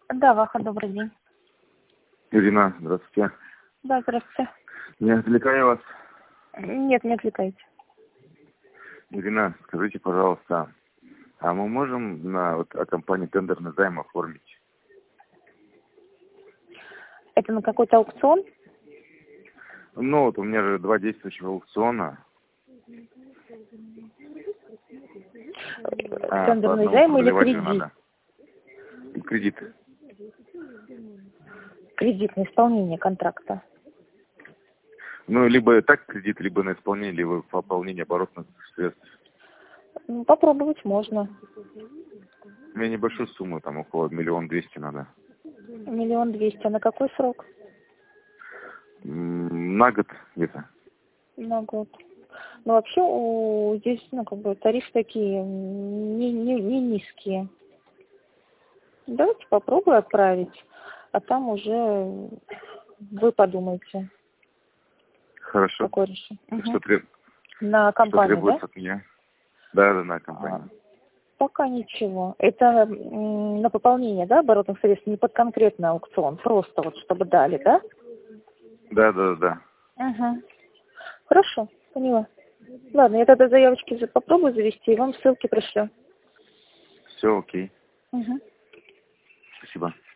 Да, Ваха, добрый день. Ирина, здравствуйте. Да, здравствуйте. Не отвлекаю вас. Нет, не отвлекайте. Ирина, скажите, пожалуйста, а мы можем о компании тендерный займ оформить? Это на какой-то аукцион? Ну, вот у меня же 2 действующих аукциона. Тендерный займ или кредит? Надо. Кредит. Кредит на исполнение контракта. Ну, либо так кредит, либо на исполнение, либо пополнение оборотных средств. Ну, попробовать можно. У меня небольшую сумму, там около 1 200 000 надо. 1 200 000. А на какой срок? На год где-то. На год. Ну, вообще, здесь, тарифы такие не низкие. Давайте попробую отправить, а там уже вы подумайте. Хорошо. Какое решение? Что На компанию, требуется да? от меня? Да, на компанию. Пока ничего. Это на пополнение, да, оборотных средств, не под конкретный аукцион, просто вот чтобы дали, да? Да. Угу. Хорошо, поняла. Ладно, я тогда заявочки попробую завести и вам ссылки пришлю. Все окей. Угу. Спасибо.